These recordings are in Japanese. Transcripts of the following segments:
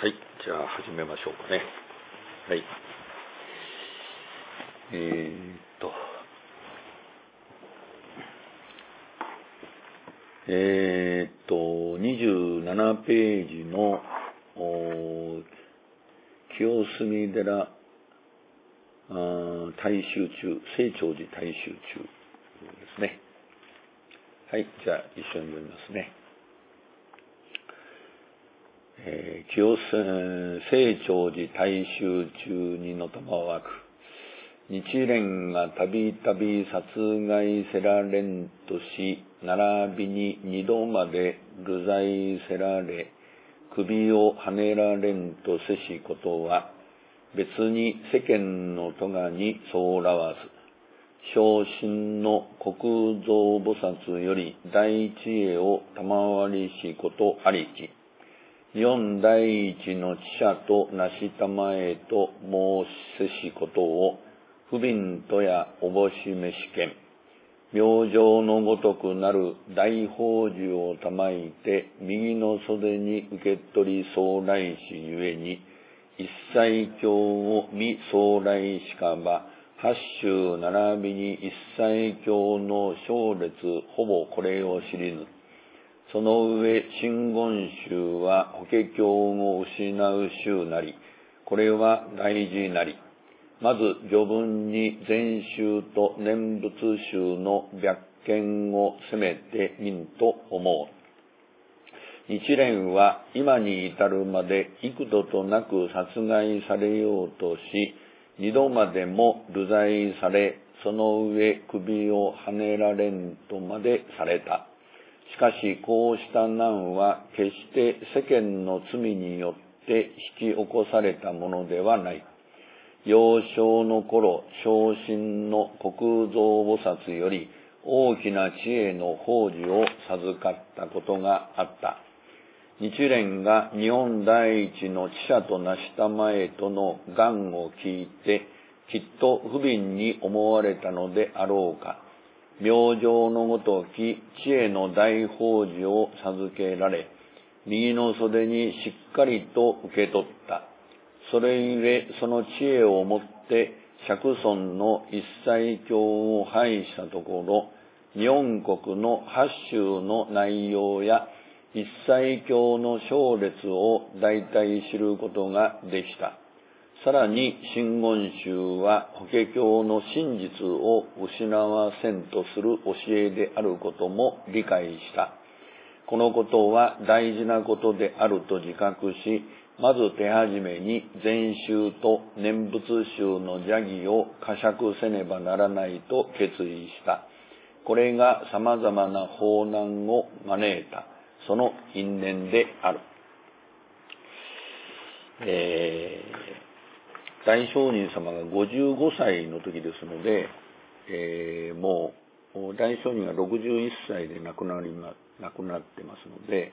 はい、じゃあ始めましょうかね。はい。27ページの清澄寺大衆中、清張寺大衆中ですね。はい、じゃあ一緒に読みますね。清張寺大衆中にのたまわく、日蓮がたびたび殺害せられんとし、並びに二度まで流罪せられ、首をはねられんとせしことは、別に世間の咎にそうらわず、昇進の国蔵菩薩より大知恵を賜りしことありき、四第一の知者となしたまえと申せしことを、不憫とやおぼしめしけん、明星のごとくなる大宝珠をたまいて、右の袖に受け取り総来しゆえに、一切経を見総来しかば、八宗並びに一切経の章列ほぼこれを知りぬ。その上、真言宗は法華経を失う宗なり、これは大事なり。まず序文に禅宗と念仏宗の別見を攻めてみんと思う。日蓮は今に至るまで幾度となく殺害されようとし、二度までも流罪され、その上首をはねられんとまでされた。しかしこうした難は決して世間の罪によって引き起こされたものではない。幼少の頃、昇進の国蔵菩薩より大きな知恵の宝珠を授かったことがあった。日蓮が日本第一の知者となしたまえとの願を聞いて、きっと不憫に思われたのであろうか。明星のごとき知恵の大宝珠を授けられ、右の袖にしっかりと受け取った。それゆえその知恵をもって釈尊の一切経を拝したところ、日本国の八宗の内容や一切経の章列を大体知ることができた。さらに真言宗は法華経の真実を失わせんとする教えであることも理解した。このことは大事なことであると自覚し、まず手始めに禅宗と念仏宗の邪義を呵責せねばならないと決意した。これが様々な法難を招いた、その因縁である。大聖人様が55歳の時ですので、もう大聖人が61歳で亡くなってますので、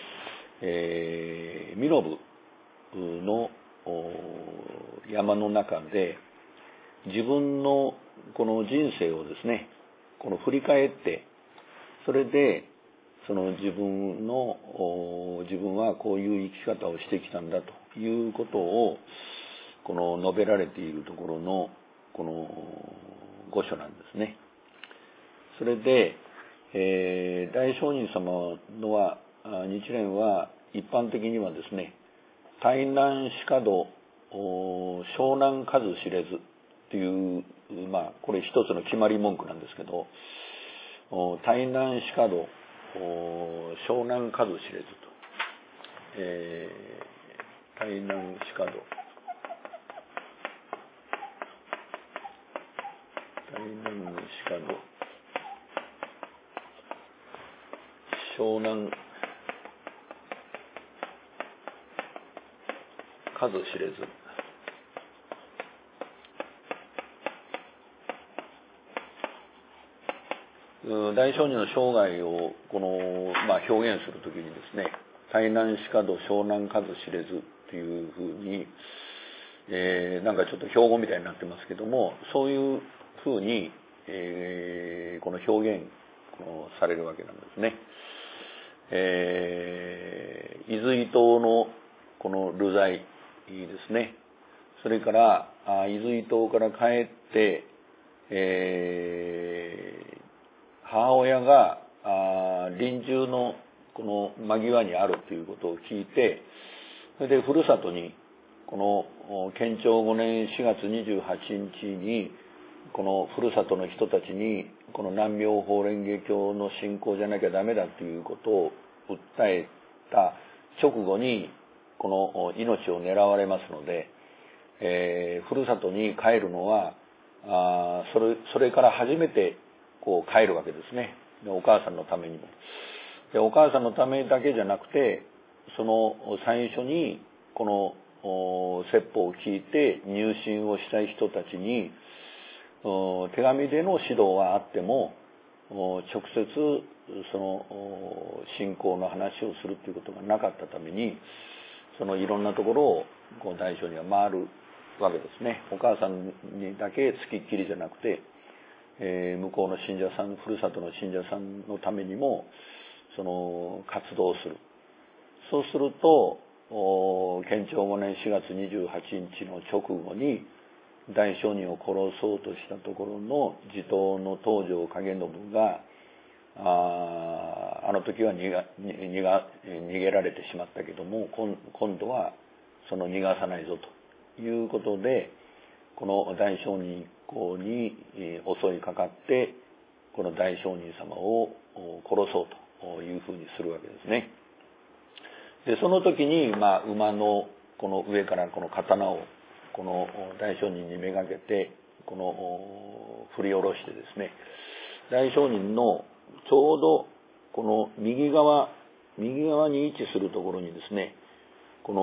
身延の山の中で自分のこの人生をですね、この振り返って、それでその自分はこういう生き方をしてきたんだということをこの述べられているところのこの御書なんですね。それで、大聖人様のは日蓮は一般的にはですね、大難死化度小難数知れずという、これ一つの決まり文句なんですけど、大難死化度小難数知れずと、大難死化度大難死化度小難数知れず、大聖人の生涯をこの、表現するときにですね、大難死化度小難数知れずというふうに、なんかちょっと標語みたいになってますけども、そういうふうに、この表現されるわけなんですね。伊豆伊東のこの流罪ですね。それから伊豆島から帰って、母親が臨終のこの間際にあるということを聞いて、それでふるさとにこの建長5年4月28日にこのふるさとの人たちにこの南妙法蓮華経の信仰じゃなきゃダメだということを訴えた直後にこの命を狙われますので、ふるさとに帰るのはそれから初めてこう帰るわけですね。でお母さんのためにも。でお母さんのためだけじゃなくて、その最初にこの説法を聞いて入信をしたい人たちに手紙での指導はあっても直接その信仰の話をするということがなかったために、そのいろんなところをこう大聖には回るわけですね。お母さんにだけつきっきりじゃなくて、向こうの信者さん、ふるさとの信者さんのためにもその活動をする。そうすると建長5年4月28日の直後に大聖人を殺そうとしたところの地頭の東條景信があの時は逃げられてしまったけども、今度はその逃がさないぞということで、この大聖人一行に襲いかかってこの大聖人様を殺そうというふうにするわけですね。でその時に、馬のこの上からこの刀をこの大聖人にめがけてこの振り下ろしてですね、大聖人のちょうどこの右側に位置するところにですね、こ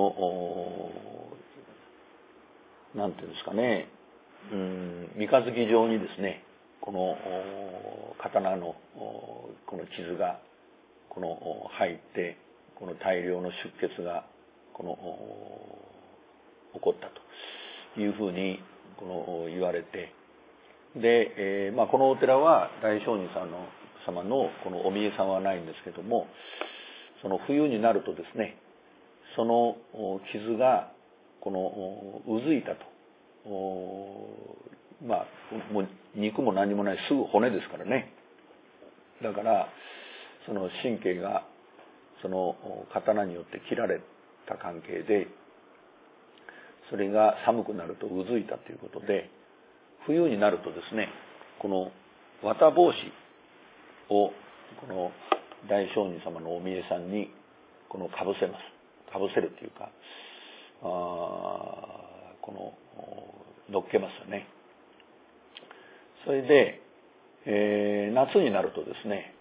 のなんていうんですかね、三日月状にですね、この刀のこの傷がこの入って、この大量の出血がこの起こったというふうにこの言われて、で、このお寺は大聖人様のこのお見えさんはないんですけども、その冬になるとですね、その傷がこのうずいたと、もう肉も何もない、すぐ骨ですからね。だからその神経がその刀によって切られた関係で、それが寒くなるとうずいたということで、冬になるとですね、この綿帽子をこの大聖人様のお見えさんにこのかぶせます。かぶせるというか、この乗っけますよね。それで、夏になるとですね、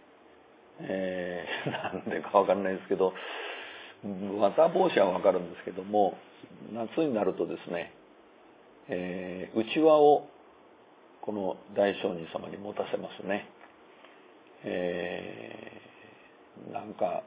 なんでかわかんないですけど、綿帽子はわかるんですけども、夏になるとですね、うちわをこの大聖人様に持たせますね。なんか、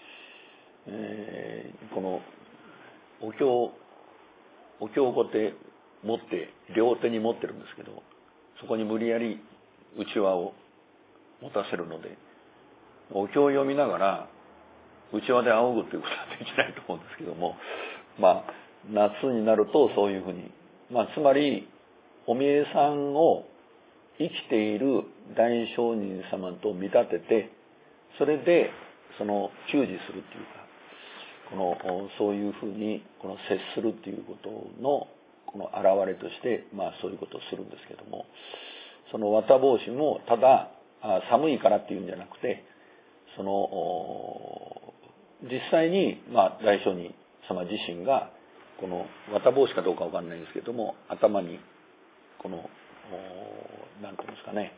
このお経をこうやって持って両手に持ってるんですけど、そこに無理やりうちわを持たせるので、お経を読みながらうちわで仰ぐということはできないと思うんですけども、夏になるとそういうふうに、つまりお見えさんを生きている大聖人様と見立てて、それでその給仕するっていうか、そういうふうにこの接するっていうことのこの表れとして、そういうことをするんですけども、その綿帽子もただ寒いからっていうんじゃなくて、その実際に大聖人様自身がこの綿帽子かどうかわかんないんですけども、頭にこのなんていうんですかね、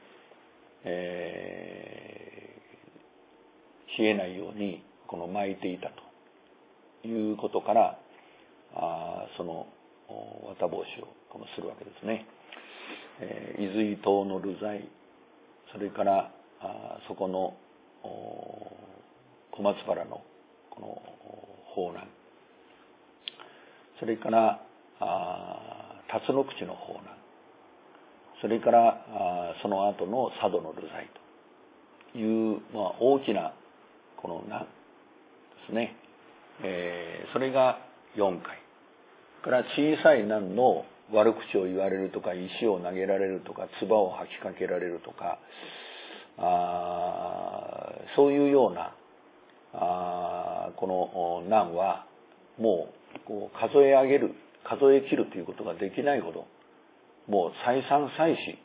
冷えないようにこの巻いていたということから、その綿帽子をこのするわけですね。伊豆島の流罪、それからそこの小松原のこの法難、それから辰野口の法難、それからその後の佐渡の流罪という、大きなこの難ですね。それが 4回。から小さい難の悪口を言われるとか、石を投げられるとか、唾を吐きかけられるとか、そういうような、この難は、もうこう数え切るということができないほど、もう再三再四、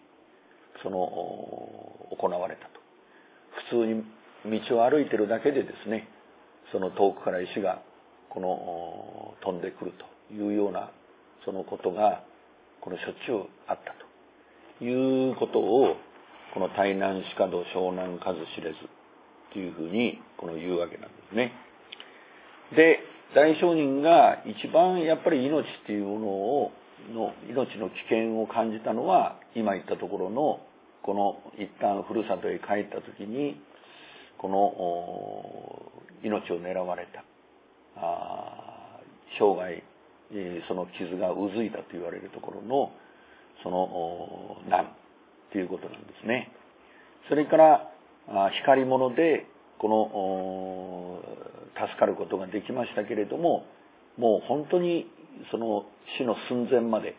行われたと。普通に道を歩いてるだけでですね、その遠くから石が飛んでくるというようなそのことがしょっちゅうあったということを、この大難しかど小難数知れずというふうに言うわけなんですね。で、大聖人が一番やっぱり命っていうものを命の危険を感じたのは、今言ったところの一旦ふるさとへ帰った時に命を狙われた、生涯その傷がうずいたと言われるところの難ということなんですね。それから光り物で助かることができましたけれども、もう本当に死の寸前まで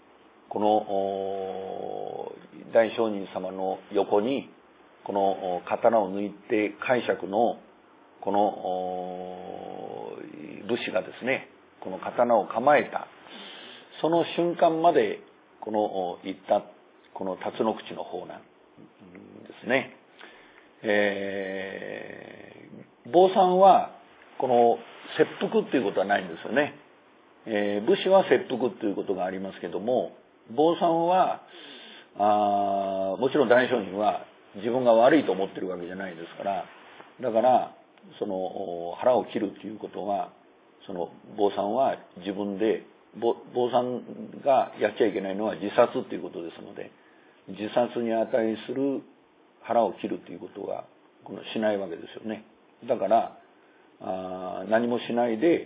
大聖人様の横に刀を抜いて解釈の武士がですね、刀を構えたその瞬間まで行った辰野口の方なんですね。坊さんは切腹っていうことはないんですよね。武士は切腹ということがありますけども、坊さんはもちろん大聖人は自分が悪いと思ってるわけじゃないですから、だから腹を切るということは、坊さんは自分で、坊さんがやっちゃいけないのは自殺ということですので、自殺に値する腹を切るということはしないわけですよね。だから何もしないで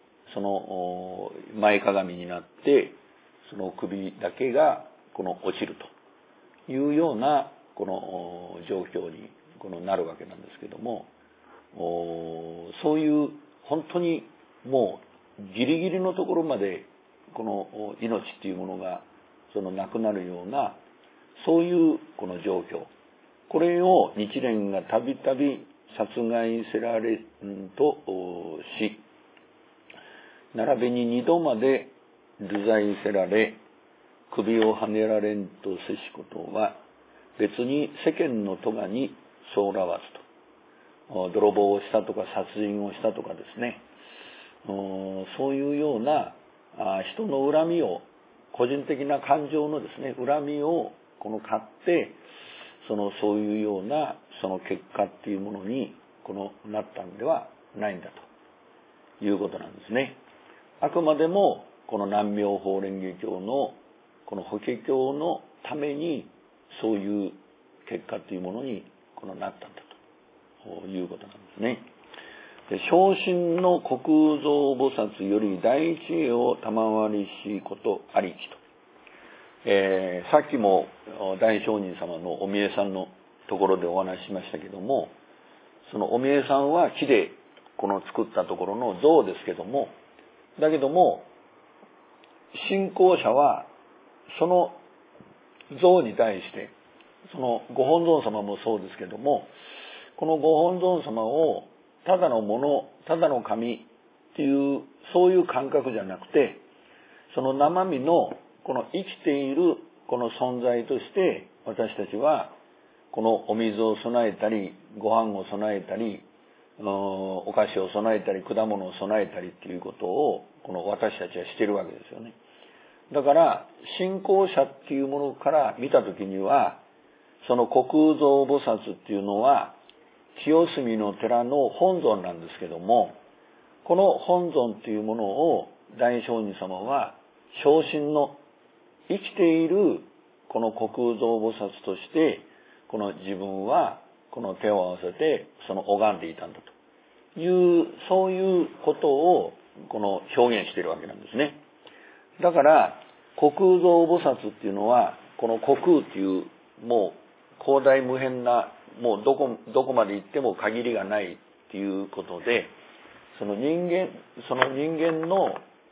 前かがみになって首だけが落ちるというような状況になるわけなんですけども、そういう本当にもうギリギリのところまで命っていうものがなくなるような、そういう状況、これを日蓮がたびたび殺害せられんとし、並びに2度まで流罪せられ、首をはねられんとせしことは、別に世間の咎にそうらわずと、泥棒をしたとか殺人をしたとかですね、そういうような人の恨みを、個人的な感情のですね、恨みを買ってそういうような結果っていうものになったんではないんだということなんですね。あくまでも南明法蓮華経の法華経のためにそういう結果というものになったんだということなんですね。昇進の虚空蔵菩薩より第一恵を賜りしことありきと、さっきも大聖人様のお見えさんのところでお話ししましたけども、そのお見えさんは木で作ったところの像ですけども、だけども信仰者はその像に対して、ご本尊様もそうですけども、このご本尊様をただのもの、ただの神っていうそういう感覚じゃなくて、生身の生きている存在として私たちはお水を備えたり、ご飯を備えたり、お菓子を備えたり、果物を備えたりっていうことを私たちはしているわけですよね。だから信仰者っていうものから見たときには、虚空蔵菩薩っていうのは清澄の寺の本尊なんですけども、この本尊っていうものを大聖人様は昇進の生きている虚空蔵菩薩として自分は手を合わせて拝んでいたんだという、そういうことを表現しているわけなんですね。だから虚空蔵菩薩っていうのは虚空っていうもう広大無辺な、もうどこまで行っても限りがないっていうことで、人間の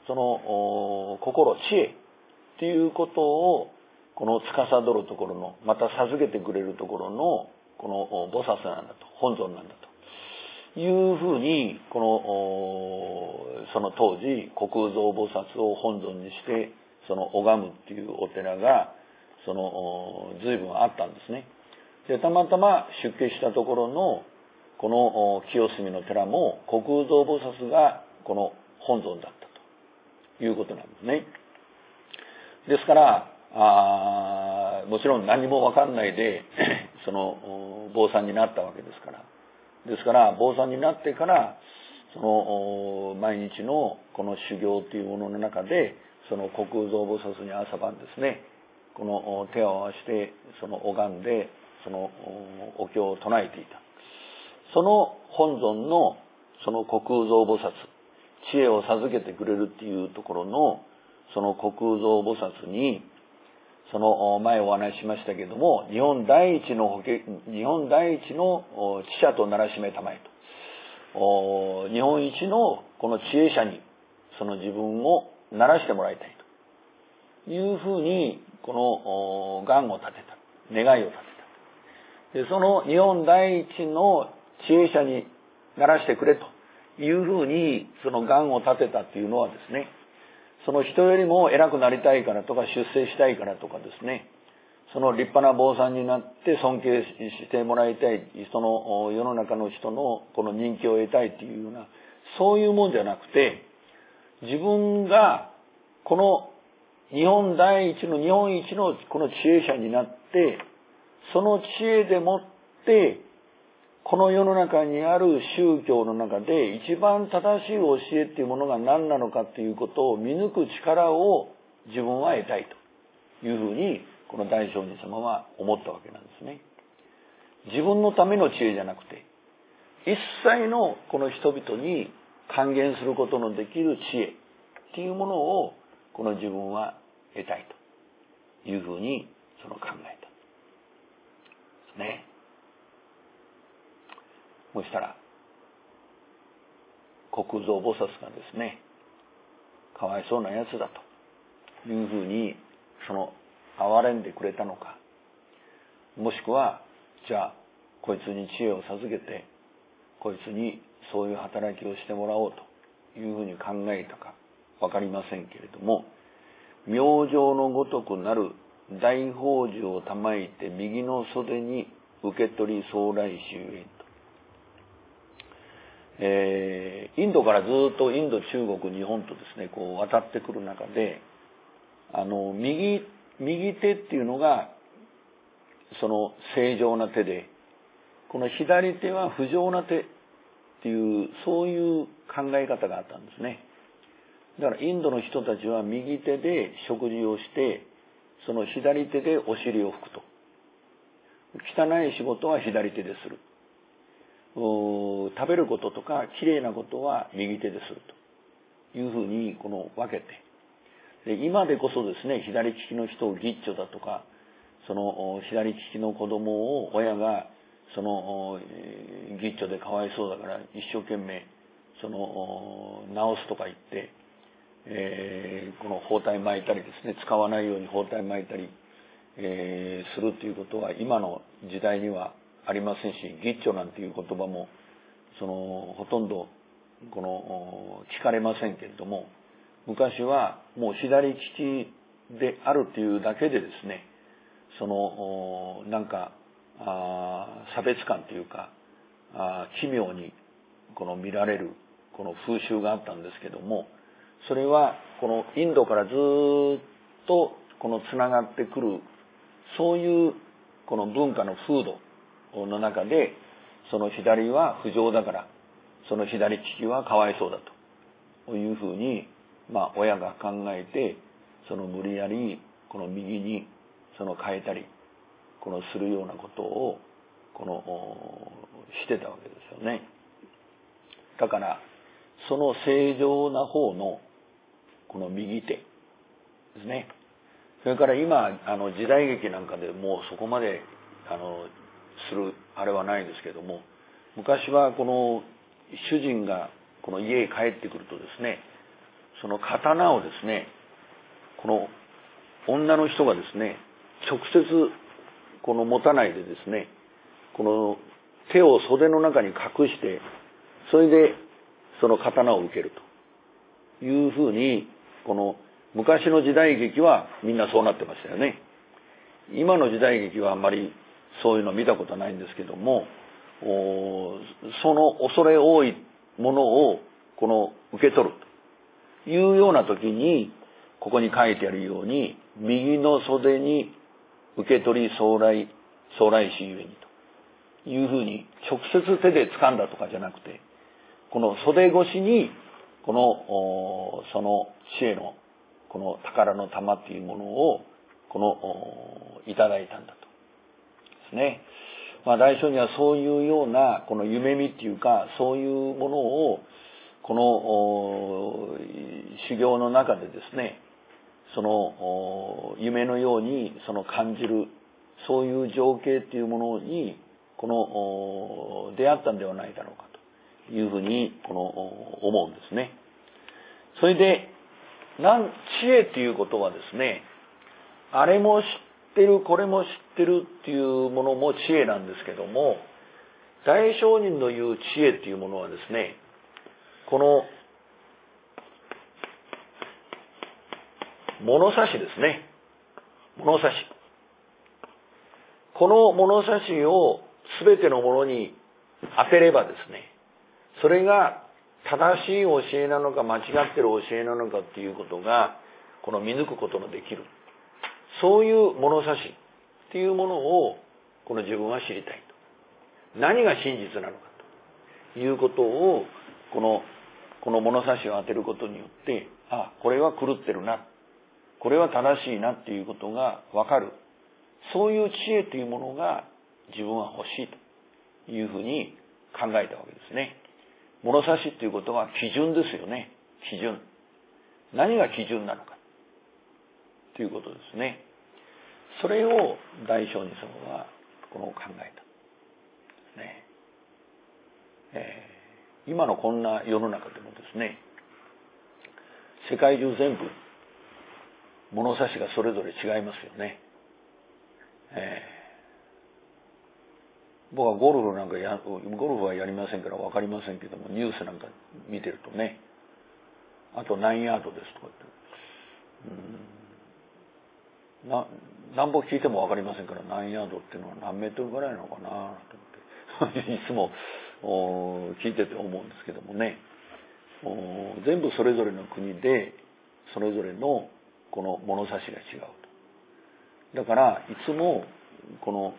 その心、知恵っていうことをこの司るところの、また授けてくれるところのこの菩薩なんだと、本尊なんだというふうに、その当時虚空蔵菩薩を本尊にしてその拝むっていうお寺が随分あったんですね。で、たまたま出家したところのこの清澄の寺も虚空蔵菩薩がこの本尊だったということなんですね。ですからもちろん何も分かんないでその坊さんになったわけですから、坊さんになってからその毎日のこの修行というものの中で、その虚空蔵菩薩に朝晩ですね、この手を合わせてその拝んでそのお経を唱えていた。その本尊のその虚空蔵菩薩、知恵を授けてくれるっていうところのその虚空蔵菩薩に、その前お話ししましたけれども、日本第一の知者とならしめたまえと、日本一のこの知恵者にその自分をならしてもらいたいというふうに、この願を立てた、願いを立てた。で、その日本第一の知恵者にならしてくれというふうにその願を立てたっていうのはですね、その人よりも偉くなりたいからとか出世したいからとかですね、その立派な坊さんになって尊敬してもらいたい、その世の中の人のこの人気を得たいっていうような、そういうもんじゃなくて、自分がこの日本一のこの知恵者になって、その知恵でもってこの世の中にある宗教の中で一番正しい教えっていうものが何なのかっていうことを見抜く力を自分は得たいというふうに、この大聖人様は思ったわけなんですね。自分のための知恵じゃなくて、一切のこの人々に還元することのできる知恵っていうものをこの自分は得たいというふうに考えたですね。そしたら虚空蔵菩薩がですね、かわいそうなやつだというふうに憐れんでくれたのか、もしくはじゃあこいつに知恵を授けてこいつにそういう働きをしてもらおうというふうに考えたかわかりませんけれども、明星のごとくなる大宝珠をたまいて右の袖に受け取り総来衆へと、インドからずっとインド、中国、日本とですね、渡ってくる中で、右手っていうのがその正常な手で、この左手は不浄な手っていう、そういう考え方があったんですね。だからインドの人たちは右手で食事をして、その左手でお尻を拭くと。汚い仕事は左手でする。食べることとかきれいなことは右手でするというふうに分けて、で今でこそですね、左利きの人をギッチョだとか、その左利きの子供を親がギッチョでかわいそうだから一生懸命直すとか言って、この包帯巻いたりですね、使わないように包帯巻いたり、するということは今の時代にはありませんし、ギッチョなんていう言葉もほとんど聞かれませんけれども、昔はもう左利きであるというだけでですね、なんか差別感というか奇妙に見られるこの風習があったんですけども、それはこのインドからずっとつながってくる、そういうこの文化の風土の中で、その左は不浄だからその左利きはかわいそうだというふうに、親が考えて、無理やりこの右に変えたりするようなことをしてたわけですよね。だからその正常な方のこの右手ですね。それから今時代劇なんかでもうそこまでするあれはないですけども、昔はこの主人がこの家へ帰ってくるとですね、 その刀をですね、この女の人がですね、直接この持たないでですね、この手を袖の中に隠して、それでその刀を受けるというふうに、この昔の時代劇はみんなそうなってましたよね。今の時代劇はあんまりそういうの見たことないんですけども、その恐れ多いものをこの受け取るというような時に、ここに書いてあるように、右の袖に受け取り将来死ゆえにというふうに、直接手で掴んだとかじゃなくて、この袖越しにこのその死へのこの宝の玉っていうものをこのいただいたんだとですね。大聖にはそういうようなこの夢見っていうか、そういうものをこの修行の中でですね、その夢のようにその感じる、そういう情景っていうものにこの出会ったんではないだろうかというふうにこの思うんですね。それで知恵っていうことはですね、あれも知ってるこれも知ってるっていうものも知恵なんですけども、大聖人の言う知恵っていうものはですね、この物差しですね。物差し。この物差しをすべてのものに当てればですね、それが正しい教えなのか間違ってる教えなのかっていうことが、この見抜くことのできる。そういう物差しっていうものを、この自分は知りたいと。何が真実なのかということを、この物差しを当てることによって、これは狂ってるな。これは正しいなっていうことがわかる。そういう知恵というものが自分は欲しいというふうに考えたわけですね。物差しっていうことは基準ですよね。基準。何が基準なのかということですね。それを大聖人様は考えた。今のこんな世の中でもですね、世界中全部物差しがそれぞれ違いますよね。僕はゴルフはやりませんから分かりませんけども、ニュースなんか見てるとね、あと何ヤードですとかって、何本聞いても分かりませんから、何ヤードっていうのは何メートルぐらいなのかなと思っていつも聞いてて思うんですけどもね、全部それぞれの国でそれぞれのこの物差しが違うと。だからいつもこの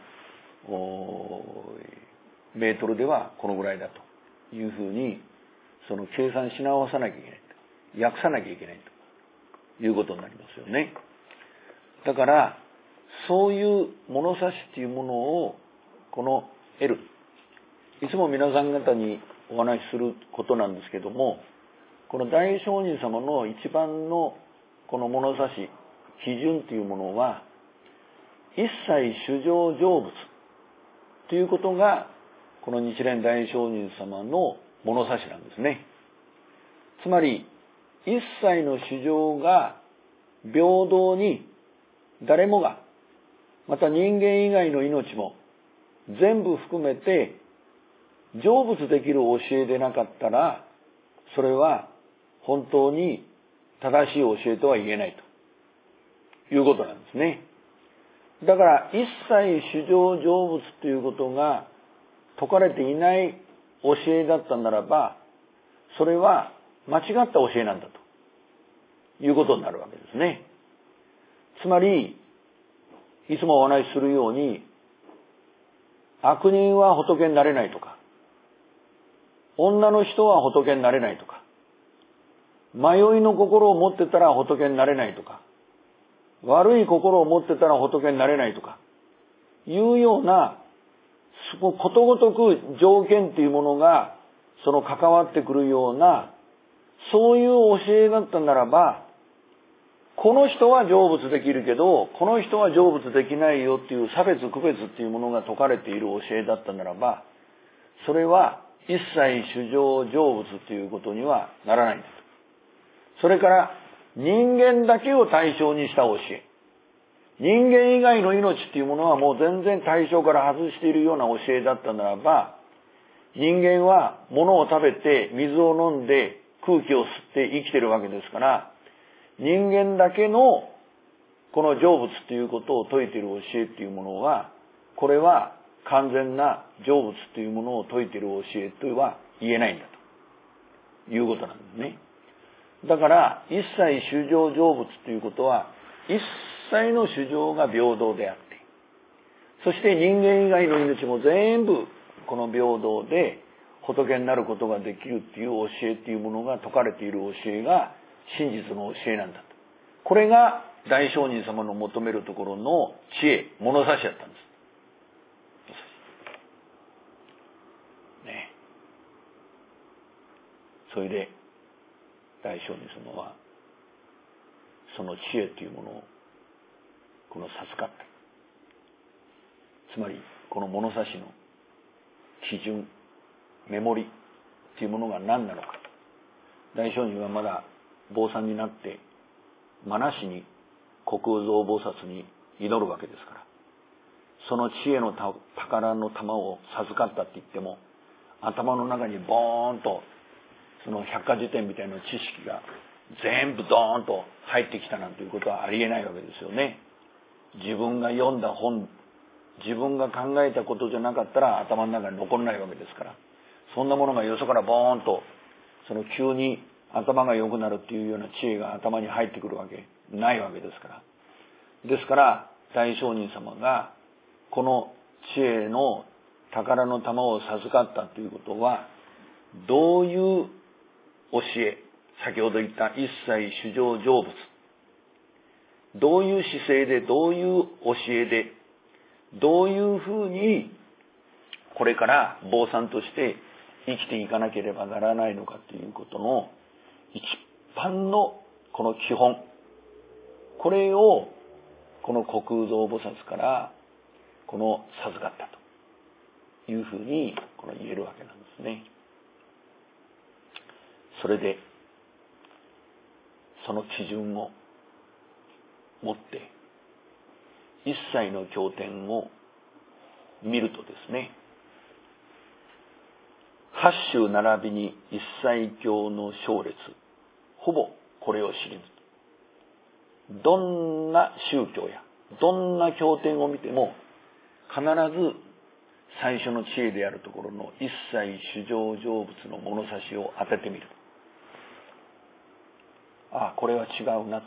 メートルではこのぐらいだというふうにその計算し直さなきゃいけないと、訳さなきゃいけないということになりますよね。だからそういう物差しっていうものを得る、いつも皆さん方にお話しすることなんですけども、この大聖人様の一番のこの物差し基準というものは、一切衆生成仏ということがこの日蓮大聖人様の物差しなんですね。つまり一切の衆生が平等に誰もが、また人間以外の命も全部含めて成仏できる教えでなかったら、それは本当に正しい教えとは言えないということなんですね。だから一切衆生成仏ということが説かれていない教えだったならば、それは間違った教えなんだということになるわけですね。つまりいつもお話しするように、悪人は仏になれないとか、女の人は仏になれないとか、迷いの心を持ってたら仏になれないとか、悪い心を持ってたら仏になれないとかいうような、ことごとく条件っていうものが関わってくるような、そういう教えだったならば、この人は成仏できるけどこの人は成仏できないよっていう差別区別っていうものが説かれている教えだったならば、それは一切衆生成仏ということにはならないんだと。 それから人間だけを対象にした教え。人間以外の命っていうものはもう全然対象から外しているような教えだったならば、人間は物を食べて水を飲んで空気を吸って生きてるわけですから、人間だけのこの成仏ということを説いている教えっていうものは、これは完全な成仏というものを説いている教えとは言えないんだということなんですね。だから一切衆生成仏ということは、一切の衆生が平等であって、そして人間以外の命も全部この平等で仏になることができるっていう教えっていうものが説かれている教えが真実の教えなんだと。これが大聖人様の求めるところの知恵、物差しだったんです。ね。それで大聖人様はその知恵というものをこの授かった。つまりこの物差しの基準、目盛りというものが何なのか。大聖人はまだ坊さんになってまなしに虚空蔵菩薩に祈るわけですから、その知恵の宝の玉を授かったって言っても、頭の中にボーンとその百科事典みたいな知識が全部ドーンと入ってきたなんていうことはありえないわけですよね。自分が読んだ本、自分が考えたことじゃなかったら頭の中に残らないわけですから、そんなものがよそからボーンとその急に頭が良くなるっていうような知恵が頭に入ってくるわけないわけですから。ですから大聖人様がこの知恵の宝の玉を授かったということは、どういう教え、先ほど言った一切衆生成仏、どういう姿勢で、どういう教えで、どういうふうにこれから坊さんとして生きていかなければならないのかということの一般のこの基本、これをこの虚空蔵菩薩からこの授かったというふうにこの言えるわけなんですね。それでその基準を持って一切の経典を見るとですね、八宗並びに一切経の章列、ほぼこれを知りぬ。どんな宗教やどんな経典を見ても必ず最初の知恵であるところの一切衆生成仏の物差しを当ててみる。ああ、これは違うなと。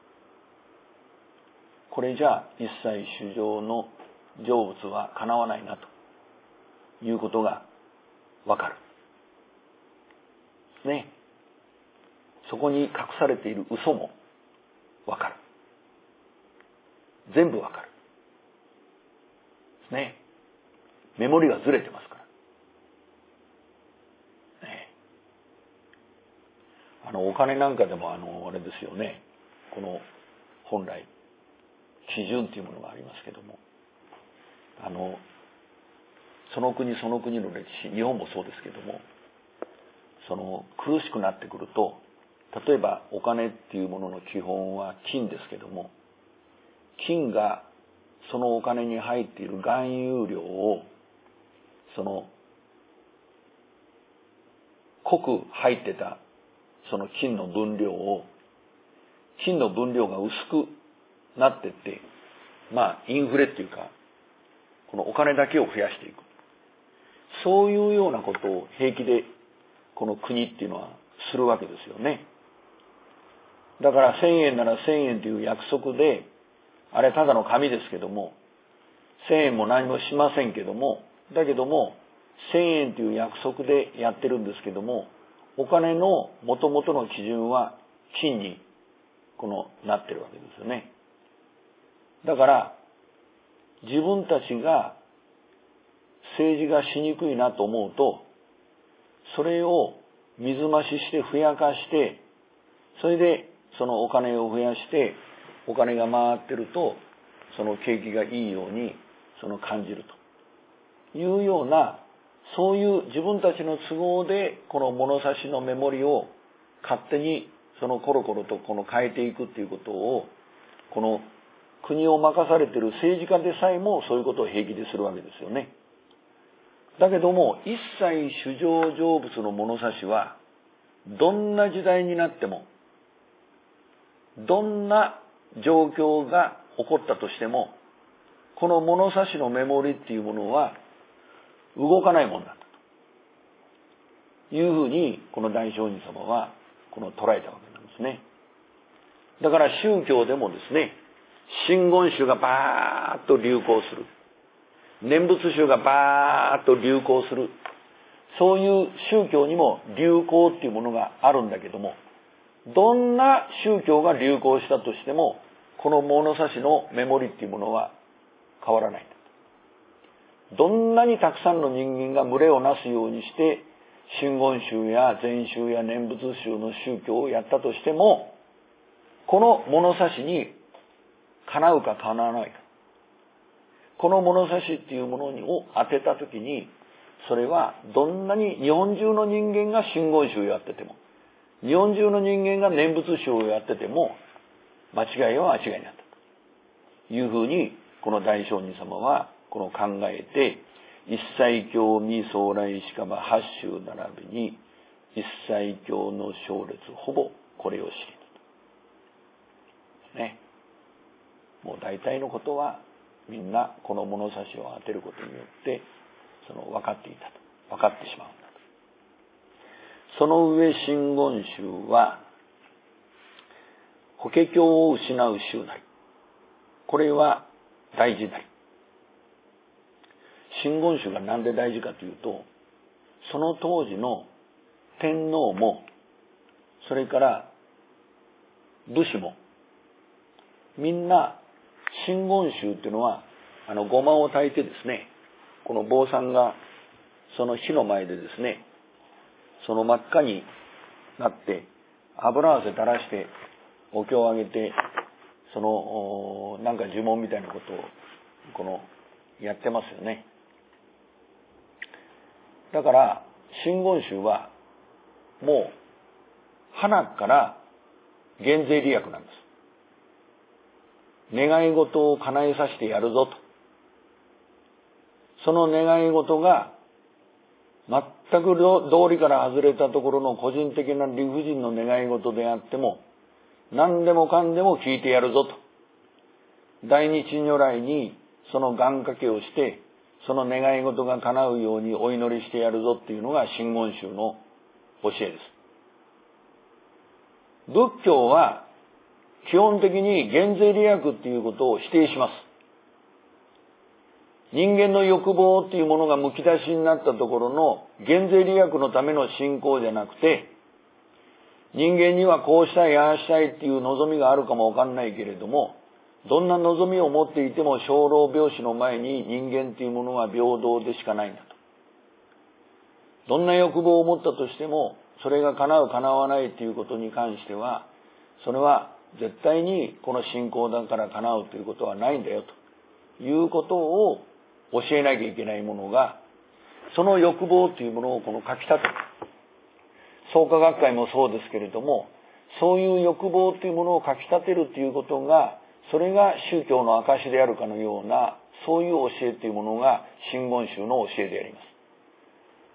これじゃ一切衆生の成仏は叶わないなということがわかる。ね。そこに隠されている嘘もわかる。全部わかる。ね。メモリがずれてますから。ね。お金なんかでもあれですよね。この本来基準というものがありますけども、その国その国の歴史、日本もそうですけども、その苦しくなってくると、例えばお金っていうものの基本は金ですけども、金がそのお金に入っている含有量をその濃く入ってたその金の分量を、金の分量が薄くなってって、インフレっていうか、このお金だけを増やしていく。そういうようなことを平気でこの国っていうのはするわけですよね。だから1000円なら1000円という約束で、あれただの紙ですけども、1000円も何もしませんけども、だけども1000円という約束でやってるんですけども、お金の元々の基準は金になってるわけですよね。だから自分たちが政治がしにくいなと思うと、それを水増ししてふやかして、それでそのお金を増やしてお金が回ってると、その景気がいいように感じるというような、そういう自分たちの都合でこの物差しの目盛りを勝手にそのコロコロとこの変えていくっていうことを、この国を任されている政治家でさえもそういうことを平気でするわけですよね。だけども、一切主情成仏の物差しは、どんな時代になっても、どんな状況が起こったとしても、この物差しのメモリっていうものは動かないものだというふうに、この大聖人様はこの捉えたわけなんですね。だから宗教でもですね、真言宗がバーッと流行する。念仏宗がバーッと流行する。そういう宗教にも流行っていうものがあるんだけども、どんな宗教が流行したとしても、この物差しのメモリっていうものは変わらない。どんなにたくさんの人間が群れをなすようにして、真言宗や禅宗や念仏宗の宗教をやったとしても、この物差しにかなうかかなわないか。この物差しっていうものを当てたときに、それはどんなに日本中の人間が真言宗をやってても、日本中の人間が念仏宗をやってても、間違いは間違いになったというふうに、この大聖人様はこの考えて、一切経未将来しかば八宗並びに、一切経の章列ほぼこれを知りと。ね。もう大体のことはみんなこの物差しを当てることによって分かっていたと、分かってしまうんだと。その上真言宗は法華経を失う宗なり、これは大事なり。真言宗がなんで大事かというと、その当時の天皇もそれから武士もみんな真言宗っていうのはごまを炊いてですね、この坊さんがその火の前でですね、その真っ赤になって油汗垂らしてお経をあげて、そのなんか呪文みたいなことをこのやってますよね。だから真言宗はもう花から減税利益なんです。願い事を叶えさせてやるぞと。その願い事が全く道理から外れたところの個人的な理不尽の願い事であっても、何でもかんでも聞いてやるぞと。大日如来にその願掛けをして、その願い事が叶うようにお祈りしてやるぞっていうのが真言宗の教えです。仏教は基本的に減税利益っていうことを否定します。人間の欲望っていうものがむき出しになったところの減税利益のための信仰じゃなくて、人間にはこうしたい、ああしたいっていう望みがあるかもわかんないけれども、どんな望みを持っていても生老病死の前に人間っていうものは平等でしかないんだと。どんな欲望を持ったとしても、それが叶う叶わないっていうことに関しては、それは絶対にこの信仰だから叶うということはないんだよということを教えなきゃいけないものが、その欲望というものをこのかきたてる。創価学会もそうですけれども、そういう欲望というものをかきたてるということが、それが宗教の証であるかのような、そういう教えというものが真言宗の教えであります。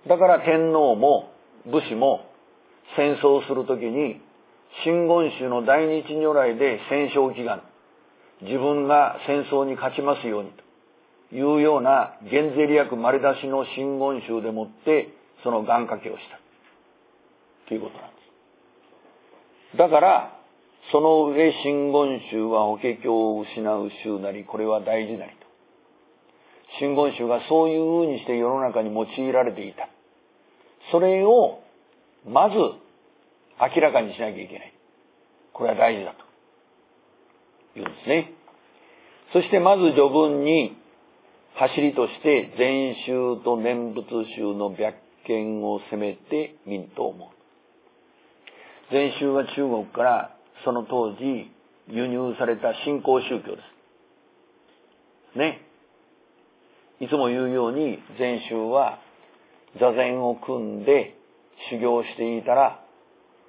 だから天皇も武士も戦争をするときに、真言宗の大日如来で戦勝祈願、自分が戦争に勝ちますようにというような減税利益丸出しの真言宗でもってその願掛けをしたということなんです。だからその上真言宗は法華経を失う宗なり、これは大事なりと。真言宗がそういう風にして世の中に用いられていた。それをまず明らかにしなきゃいけない。これは大事だと言うんですね。そしてまず序文に走りとして禅宗と念仏宗の別見を攻めてみんと思う。禅宗は中国からその当時輸入された新興宗教です。ね。いつも言うように禅宗は座禅を組んで修行していたら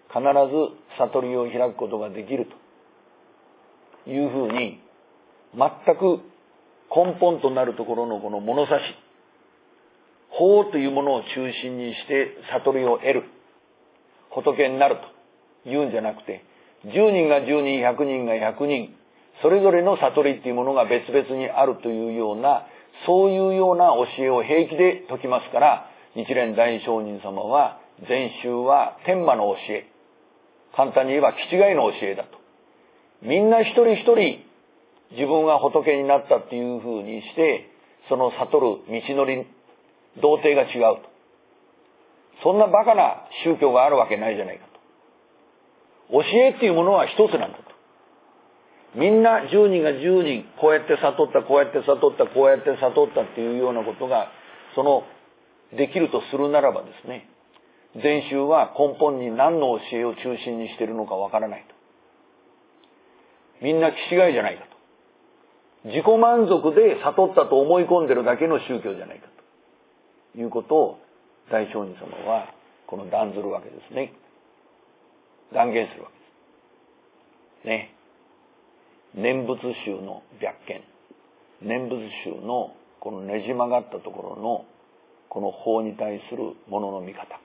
必ず悟りを開くことができるというふうに、全く根本となるところのこの物差し、法というものを中心にして悟りを得る、仏になるというんじゃなくて、10人が10人、100人が100人、それぞれの悟りっていうものが別々にあるというような、そういうような教えを平気で説きますから、日蓮大聖人様は、禅宗は天魔の教え、簡単に言えば気違いの教えだと。みんな一人一人自分が仏になったっていうふうにして、その悟る道のり、道程が違うと。そんなバカな宗教があるわけないじゃないかと。教えっていうものは一つなんだと。みんな10人が10人、こうやって悟った、こうやって悟った、こうやって悟ったっていうようなことが、できるとするならばですね、禅宗は根本に何の教えを中心にしているのかわからないと。みんな気違いじゃないかと。自己満足で悟ったと思い込んでるだけの宗教じゃないかということを大聖人様はこの断ずるわけですね。断言するわけです。ね。念仏宗の白見。念仏宗のこのねじ曲がったところのこの法に対するものの見方。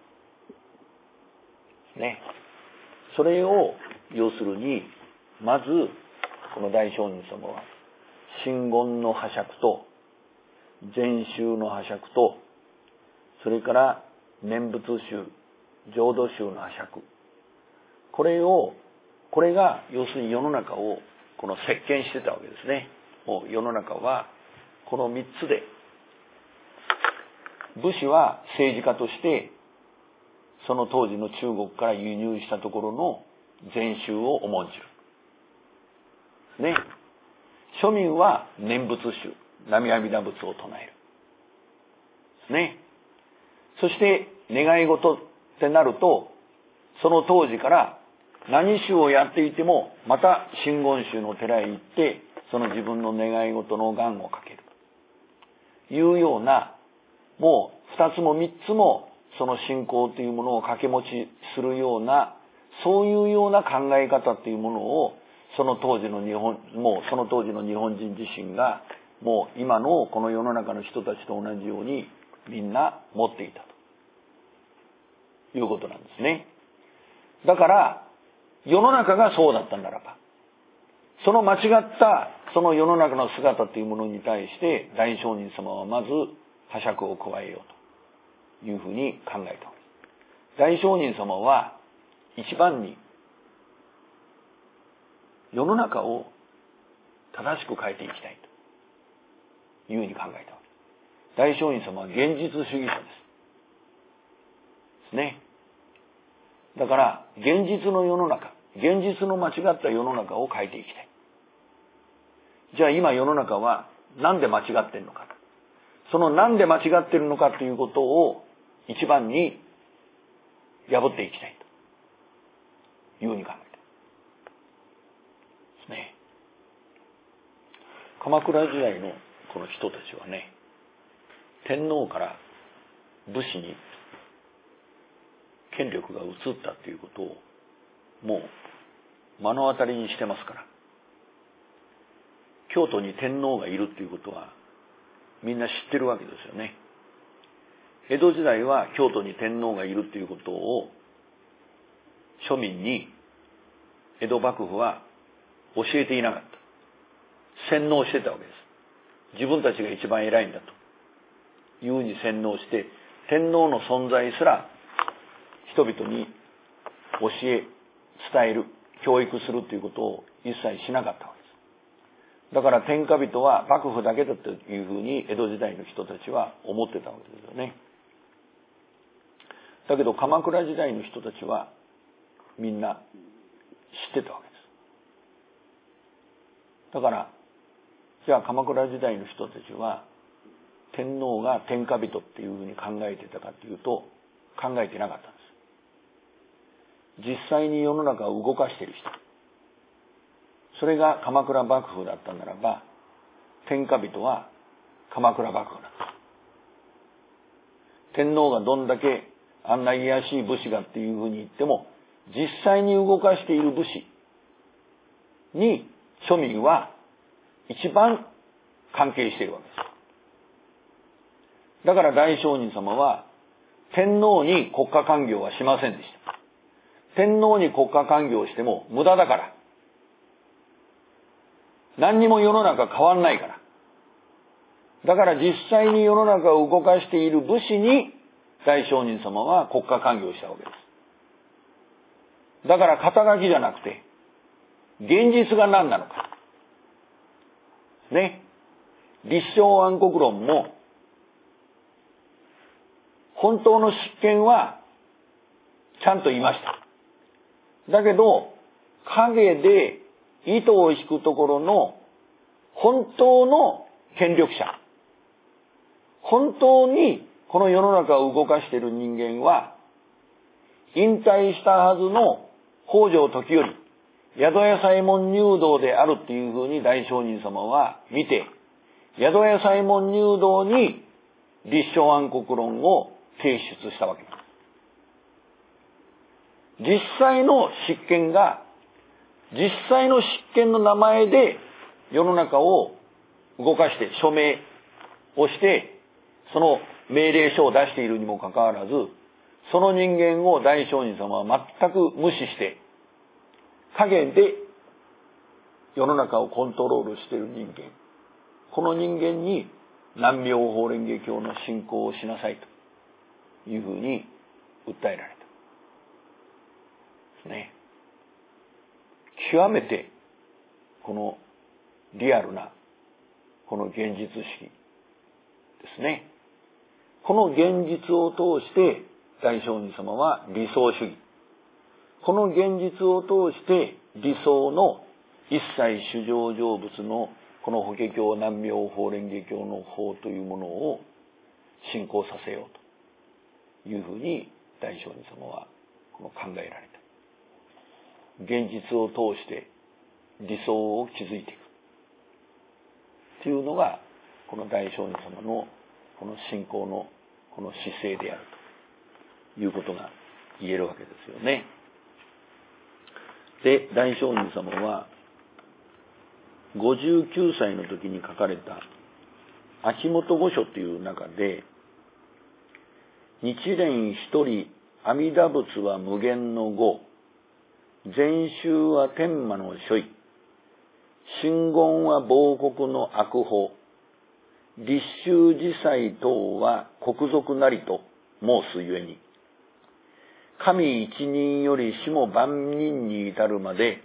ね。それを要するに、まずこの大聖人様は真言の覇釈と禅宗の覇釈と、それから念仏宗、浄土宗の覇釈、これが要するに世の中をこの席巻してたわけですね。もう世の中はこの3つで、武士は政治家としてその当時の中国から輸入したところの禅宗を重んじる。ね。庶民は念仏宗、南無阿弥陀仏を唱える。ね。そして願い事ってなると、その当時から何宗をやっていても、また真言宗の寺へ行って、その自分の願い事の願をかける。というような、もう2つも3つもその信仰というものを掛け持ちするような、そういうような考え方っていうものを、その当時の日本人自身が、もう今のこの世の中の人たちと同じようにみんな持っていたということなんですね。だから世の中がそうだったならば、その間違ったその世の中の姿というものに対して大聖人様はまず覇釈を加えようというふうに考えたわけです。大聖人様は一番に世の中を正しく変えていきたいというふうに考えたわけです。大聖人様は現実主義者ですね。だから現実の世の中、現実の間違った世の中を変えていきたい。じゃあ今世の中はなんで間違っているのか、そのなんで間違っているのかということを一番に破っていきたいというふうに考えたですね。鎌倉時代のこの人たちはね、天皇から武士に権力が移ったということをもう目の当たりにしてますから、京都に天皇がいるということはみんな知ってるわけですよね。江戸時代は京都に天皇がいるということを庶民に江戸幕府は教えていなかった。洗脳してたわけです。自分たちが一番偉いんだというふうに洗脳して、天皇の存在すら人々に教え、伝える、教育するということを一切しなかったわけです。だから天下人は幕府だけだというふうに江戸時代の人たちは思ってたわけですよね。だけど鎌倉時代の人たちはみんな知ってたわけです。だからじゃあ鎌倉時代の人たちは天皇が天下人っていうふうに考えてたかというと考えてなかったんです。実際に世の中を動かしている人、それが鎌倉幕府だったならば、天下人は鎌倉幕府だった。天皇がどんだけあんないやしい武士がっていうふうに言っても、 実際に動かしている武士に庶民は一番関係しているわけです。だから大聖人様は天皇に国家官業はしませんでした。天皇に国家官業をしても無駄だから。何にも世の中変わんないから。だから実際に世の中を動かしている武士に大聖人様は国家官業をしたわけです。だから肩書きじゃなくて、現実が何なのか。ね。立正安国論も、本当の執権はちゃんと言いました。だけど、影で糸を引くところの本当の権力者、本当にこの世の中を動かしている人間は、引退したはずの北条時頼、宿屋左衛門入道であるっていうふうに大聖人様は見て、宿屋左衛門入道に立正安国論を提出したわけです。実際の執権が、実際の執権の名前で世の中を動かして署名をして、その命令書を出しているにもかかわらず、その人間を大聖人様は全く無視して、影で世の中をコントロールしている人間、この人間に南明法蓮華経の信仰をしなさいというふうに訴えられた。ですね。極めてこのリアルなこの現実主義ですね。この現実を通して大聖人様は理想主義。この現実を通して理想の一切衆生成仏のこの法華経南明法蓮華経の法というものを信仰させようというふうに大聖人様はこの考えられた。現実を通して理想を築いていくというのがこの大聖人様のこの信仰のこの姿勢であるということが言えるわけですよね。で、大聖人様は59歳の時に書かれた秋元御書という中で、日蓮一人阿弥陀仏は無限の語、禅宗は天魔の所意、真言は亡国の悪法、立宗自祭等は国賊なりと申すゆえに、神一人より下万人に至るまで、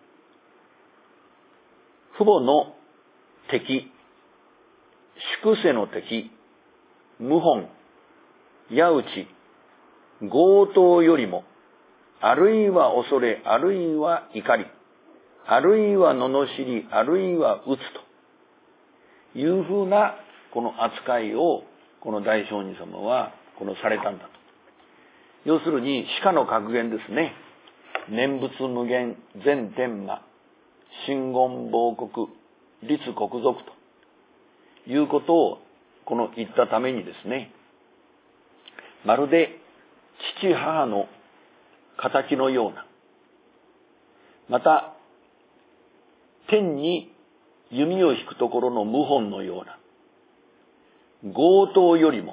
父母の敵、粛世の敵、謀反、矢打ち、強盗よりも、あるいは恐れ、あるいは怒り、あるいは罵り、あるいは打つというふうなこの扱いをこの大聖人様はこのされたんだと。要するに至下の格言ですね。念仏無限、全天魔、真言亡国、立国賊ということをこの言ったためにですね、まるで父母の仇のような、また天に弓を引くところの謀反のような、強盗よりも、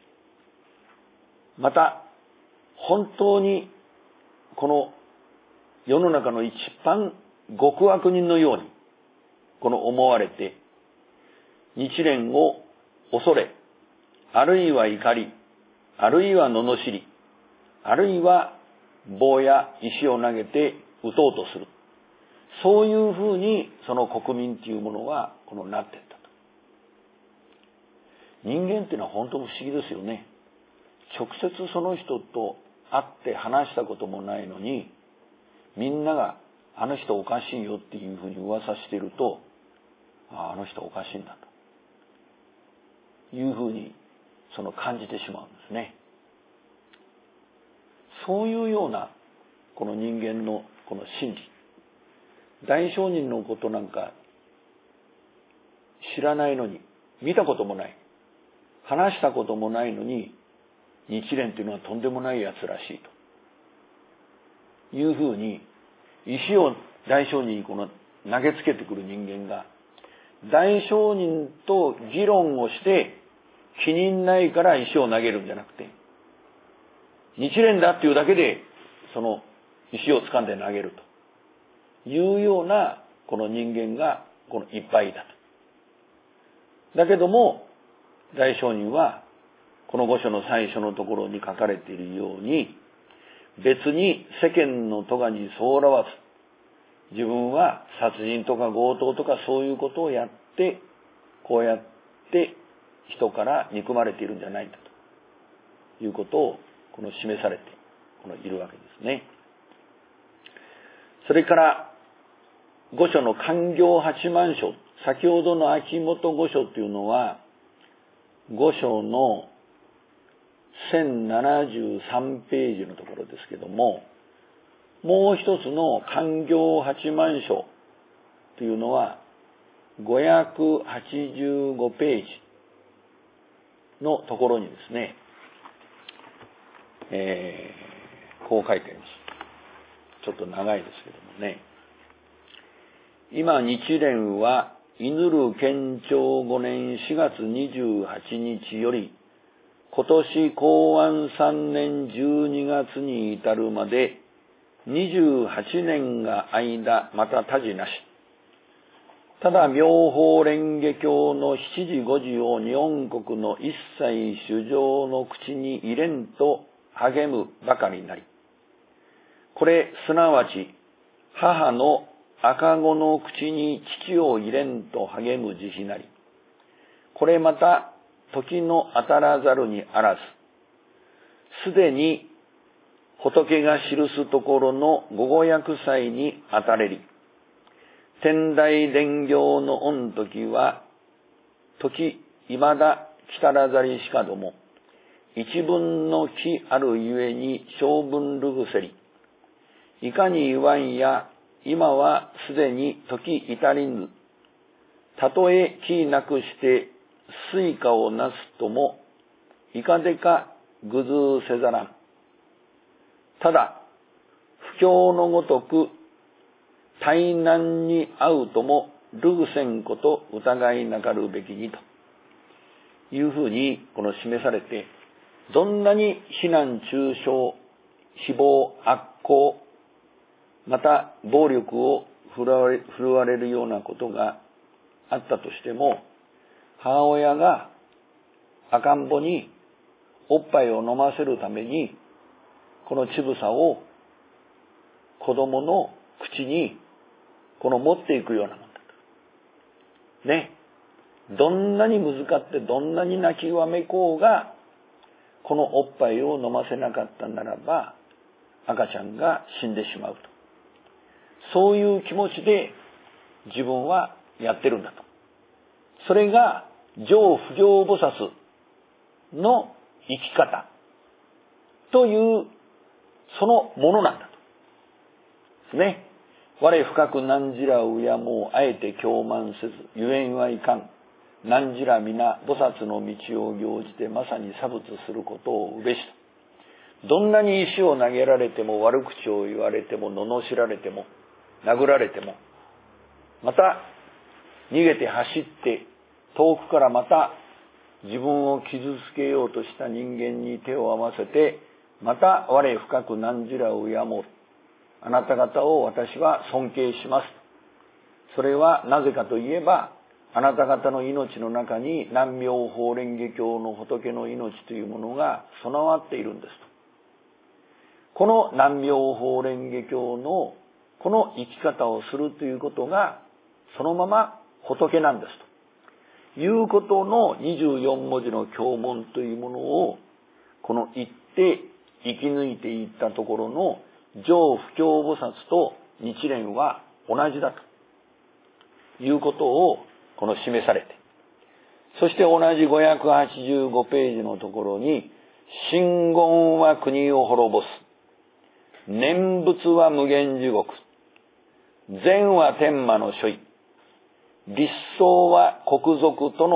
また本当にこの世の中の一番極悪人のようにこの思われて、日蓮を恐れ、あるいは怒り、あるいは罵り、あるいは棒や石を投げて撃とうとする。そういうふうにその国民というものはこのなっていったと。人間っていうのは本当不思議ですよね。直接その人と会って話したこともないのに、みんながあの人おかしいよっていうふうに噂していると、あの人おかしいんだというふうにその感じてしまうんですね。そういうようなこの人間のこの心理、大聖人のことなんか知らないのに、見たこともない、話したこともないのに、日蓮というのはとんでもないやつらしいいうふうに、石を大聖人に投げつけてくる人間が、大聖人と議論をして、気にないから石を投げるんじゃなくて、日蓮だっていうだけで、その石を掴んで投げるというような、この人間が、いっぱいいたと。だけども、大聖人は、この五書の最初のところに書かれているように、別に世間の咎にそうらわず、自分は殺人とか強盗とかそういうことをやって、こうやって人から憎まれているんじゃないんだということを示されているわけですね。それから五書の勧行八万書、先ほどの秋元五書というのは五書の1073ページのところですけども、もう一つの勧行八万書というのは585ページのところにですね、こう書いてあります。ちょっと長いですけどもね。今、日蓮は、犬る建長5年4月28日より、今年公安3年12月に至るまで、28年が間、また他事なし。ただ、妙法蓮華経の7時5時を日本国の一切主情の口に入れんと励むばかりなり。これ、すなわち、母の赤子の口に父を入れんと励む慈悲なり。これまた、時の当たらざるにあらず、すでに仏が記すところの御語訳祭に当たれり。天台蓮行の御時は、時未だ来たらざりしかども、一分の木あるゆえに小分るぐせり。いかに言わんや、今はすでに時至りぬ。たとえ木なくして水化をなすとも、いかでかぐずうせざらん。ただ、不況のごとく、大難に遭うとも、ルグせんこと疑いなかるべきにというふうに示されて、どんなに非難中傷、誹謗、悪行、また暴力を振るわれるようなことがあったとしても、母親が赤ん坊におっぱいを飲ませるために、この乳房を子供の口に持っていくようなものだと。ね。どんなに難かってどんなに泣きわめこうが、このおっぱいを飲ませなかったならば、赤ちゃんが死んでしまうと。そういう気持ちで自分はやってるんだと。それが上不行菩薩の生き方というそのものなんだと。ですね。我深く何時らうやもうあえて狂慢せず、ゆえんはいかん。何時ら皆菩薩の道を行じてまさに差仏することをうべしと。どんなに石を投げられても悪口を言われても罵られても殴られても、また逃げて走って遠くからまた自分を傷つけようとした人間に手を合わせて、また我深く何時らを敬う。あなた方を私は尊敬します。それはなぜかといえば、あなた方の命の中に南妙法蓮華経の仏の命というものが備わっているんですと。この南妙法蓮華経のこの生き方をするということがそのまま仏なんですということの24文字の経文というものを言って生き抜いていったところの上不教菩薩と日蓮は同じだということを示されて、そして同じ585ページのところに、真言は国を滅ぼす。念仏は無限地獄。善は天魔の所意。立相は国賊と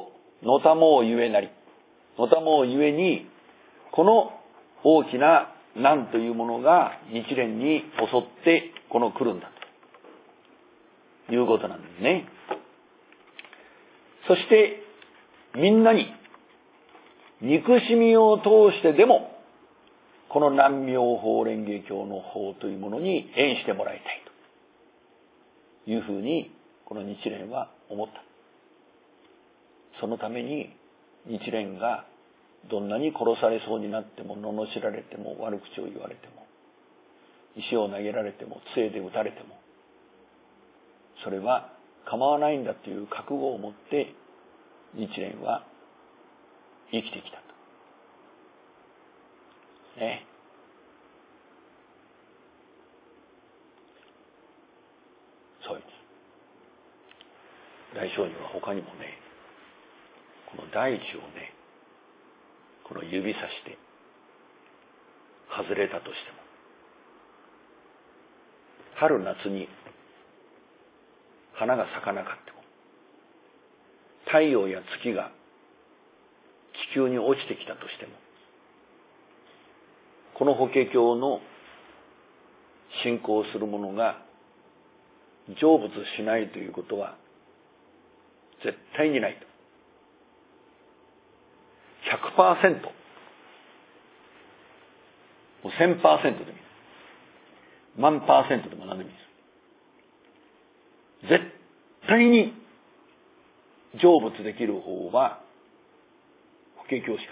のたもうゆえなり。のたもうゆえに、この大きな難というものが日蓮に襲って来るんだということなんですね。そしてみんなに憎しみを通してでもこの南妙法蓮華経の法というものに縁してもらいたいというふうにこの日蓮は思った。そのために日蓮がどんなに殺されそうになっても、罵られても、悪口を言われても、石を投げられても、杖で打たれても、それは構わないんだという覚悟を持って日蓮は生きてきたと。ね。そうです。大聖人は他にもね、この大地をね、この指さして外れたとしても、春夏に花が咲かなかっても、太陽や月が地球に落ちてきたとしても、この法華経の信仰する者が成仏しないということは絶対にないと。100%、1000% でもいい。万%でも何でもいいです。絶対に成仏できる方は法華経しかない。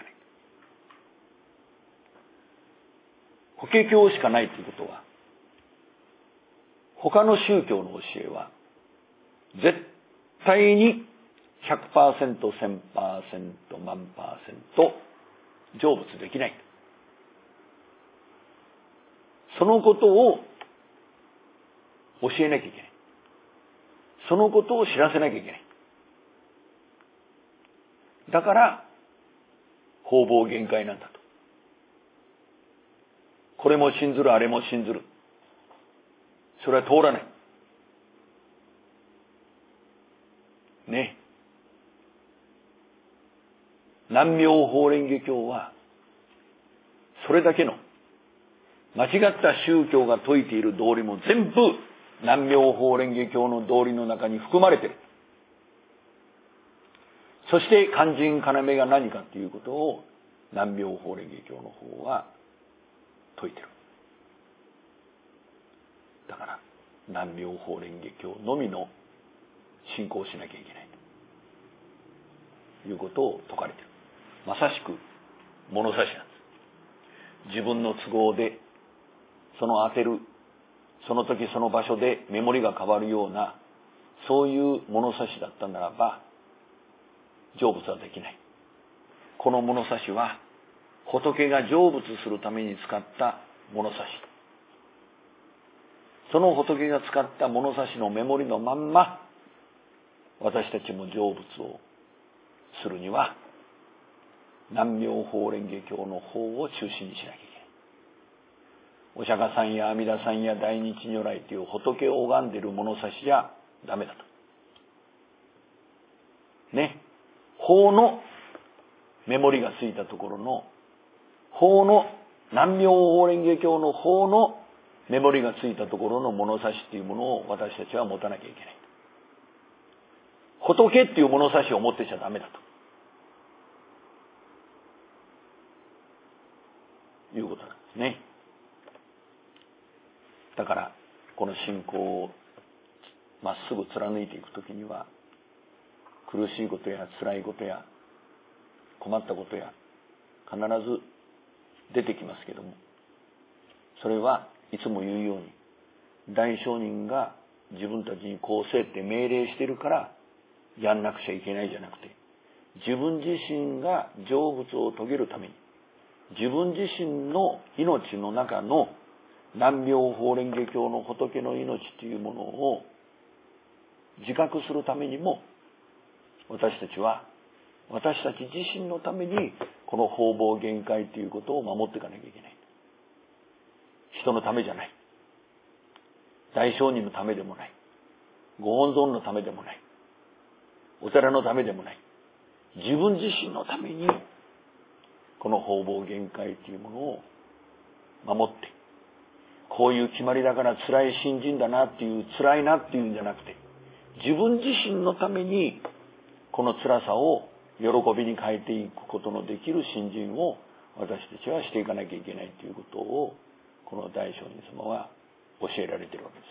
法華経しかないということは、他の宗教の教えは絶対に 100%、1000%、万%成仏できない。そのことを教えなきゃいけない。そのことを知らせなきゃいけない。だから方々限界なんだと。これも信ずる、あれも信ずる。それは通らない。ね。南妙法蓮華経は、それだけの間違った宗教が説いている道理も全部南妙法蓮華経の道理の中に含まれている。そして肝心要が何かということを南妙法蓮華経の方は説いている。だから南妙法蓮華経のみの信仰をしなきゃいけないということを説かれている。まさしく物差しなんです。自分の都合でその当てる、その時その場所で目盛りが変わるような、そういう物差しだったならば成仏はできない。この物差しは仏が成仏するために使った物差し。その仏が使った物差しの目盛りのまんま、私たちも成仏をするには南妙法蓮華経の方を中心にしなきゃいけない。お釈迦さんや阿弥陀さんや大日如来という仏を拝んでいる物差しじゃダメだと。ね。法の目盛りがついたところの、法の、南妙法蓮華経の法の目盛りがついたところの物差しっていうものを私たちは持たなきゃいけない。仏っていう物差しを持ってちゃダメだということなんですね。だからこの信仰をまっすぐ貫いていくときには、苦しいことや辛いことや困ったことや必ず出てきますけども、それはいつも言うように、大聖人が自分たちにこうせえって命令してるからやんなくちゃいけないじゃなくて、自分自身が成仏を遂げるために、自分自身の命の中の南妙法蓮華経の仏の命というものを自覚するためにも、私たちは私たち自身のためにこの方々限界ということを守っていかなきゃいけない。人のためじゃない。大聖人のためでもない。ご本尊のためでもない。お寺のためでもない。自分自身のためにこの方々限界というものを守って、こういう決まりだから辛い信心だなっていう、辛いなっていうんじゃなくて、自分自身のためにこの辛さを喜びに変えていくことのできる信心を私たちはしていかなきゃいけないということを、この大聖人様は教えられているわけです。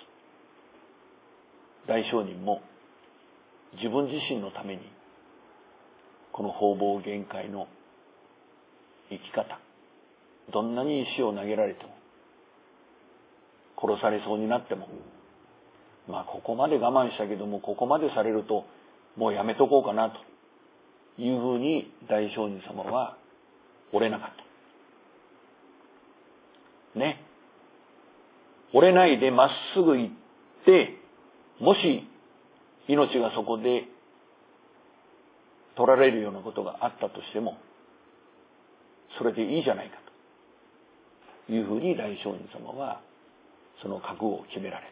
大聖人も自分自身のためにこの方々限界の生き方、どんなに石を投げられても、殺されそうになっても、ここまで我慢したけども、ここまでされるともうやめとこうかなというふうに大聖人様は折れなかった。ね。折れないでまっすぐ行って、もし命がそこで取られるようなことがあったとしても、それでいいじゃないかというふうに大聖人様はその覚悟を決められ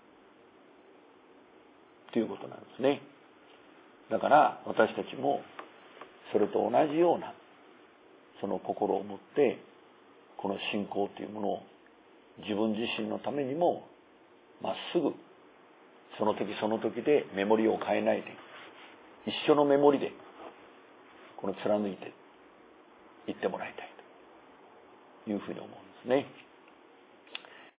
たということなんですね。だから私たちもそれと同じようなその心を持って、この信仰というものを自分自身のためにもまっすぐその時その時でメモリを変えないで、一緒のメモリでこの貫いていってもらいたいというふうに思うんですね。